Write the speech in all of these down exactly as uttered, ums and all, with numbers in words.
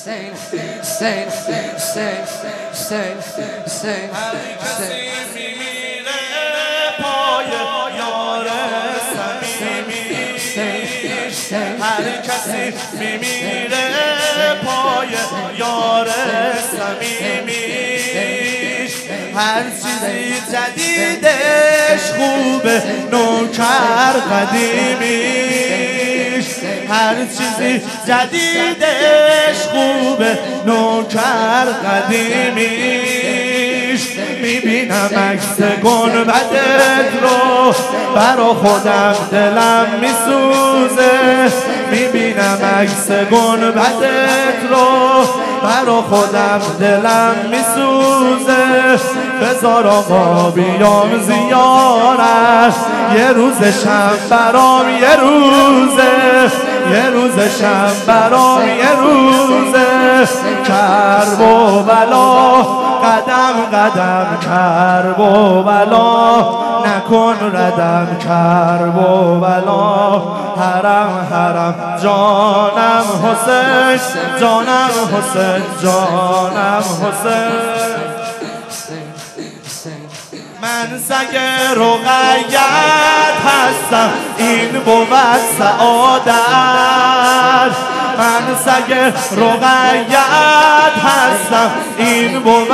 هر کسی میمیره پای یار صمیمیش، هر چیزی جدیدش خوبه نوکر قدیمیش، هر چیزی جدیدش خوبه نوکر قدیمیش. میبینم عکس گنبدت رو برا خودم دلم میسوزه، میبینم عکس گنبدت رو برا خودم دلم میسوزه. بذار آقا بیام زیارت، یه روزشم برام یه روزه، یه روزشم برام یه روزه. کرب و بلا قدم قدم کرب و بلا، نکن ردم کرب و بلا. حرم حرم جانم حسین، جانم حسین، جانم حسین. من سگ رقیت هستم این بود سعادت، من سگ رقیت هستم این بود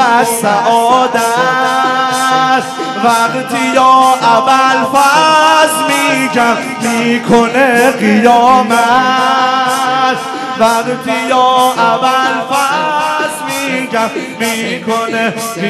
سعادت. وقتی یا ابوالفضل میگم میکنه قیامت، وقتی یا ابوالفضل میگم میکنه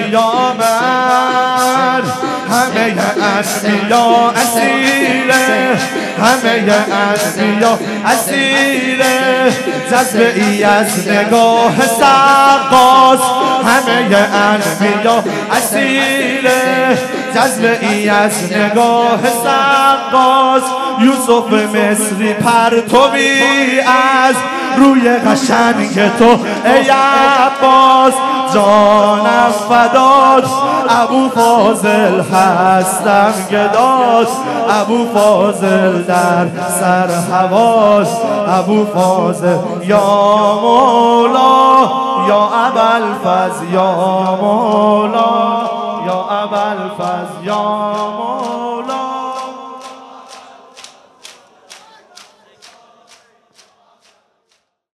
قیامت. همه انبیا اسیره، همه انبیا اسیره، جذبه ای از نگاه سقاس. همه انبیا اسیره، جذبه ای از نگاه سقاس. یوسف مصری پرتوی از روی قشنگ تو ای عباس. جانم فدات ابو فاضل هستم گدات، ابو فاضل در سر حواس. ابو فاضل یا مولا، یا ابوالفضل یا مولا، یا ابوالفضل یا مولا.